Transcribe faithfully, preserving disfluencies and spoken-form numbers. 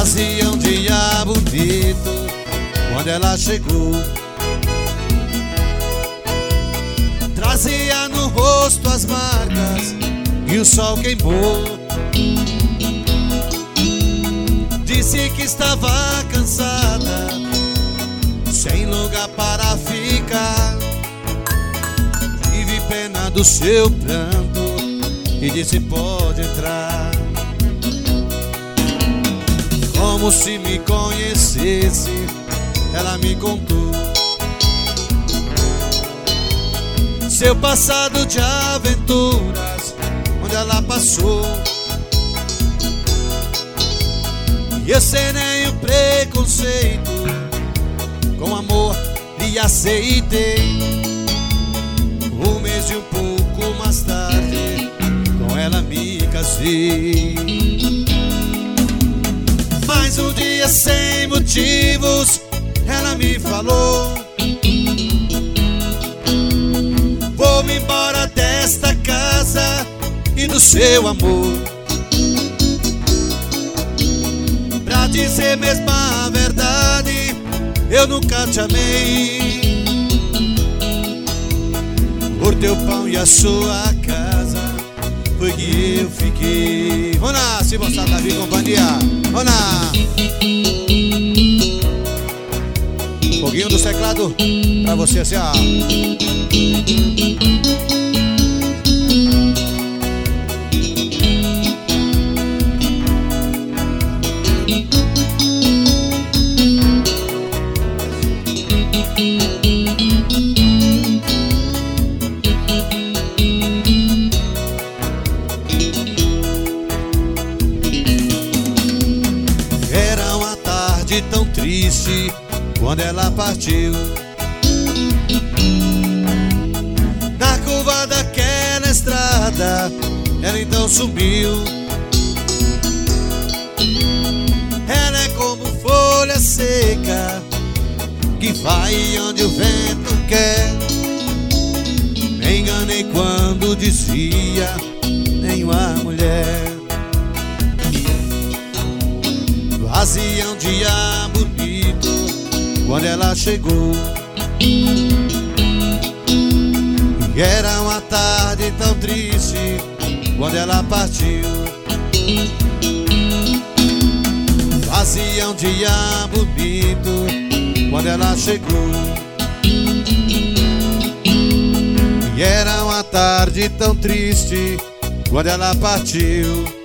Fazia um dia bonito quando ela chegou. Trazia no rosto as marcas que o sol queimou. Disse que estava cansada, sem lugar para ficar. Tive pena do seu pranto e disse: pode entrar. Como se me conhecesse, ela me contou seu passado de aventuras, onde ela passou. E eu sem nenhum preconceito, com amor lhe aceitei. Um mês e um pouco mais tarde, com ela me casei. Mas um dia sem motivos, ela me falou: vou-me embora desta casa e do seu amor. Pra dizer mesmo a verdade, eu nunca te amei. Por teu pão e a sua casa foi que eu fiquei. Roná, se você tá vindo companhia. Roná. Foguinho do teclado pra você assim, ó. Era uma tarde tão triste quando ela partiu. Na curva daquela estrada, ela então sumiu. Ela é como folha seca que vai onde o vento quer. Me enganei quando dizia nenhuma mulher. Fazia um dia bonito quando ela chegou. E era uma tarde tão triste quando ela partiu. Fazia um dia bonito quando ela chegou. E era uma tarde tão triste quando ela partiu.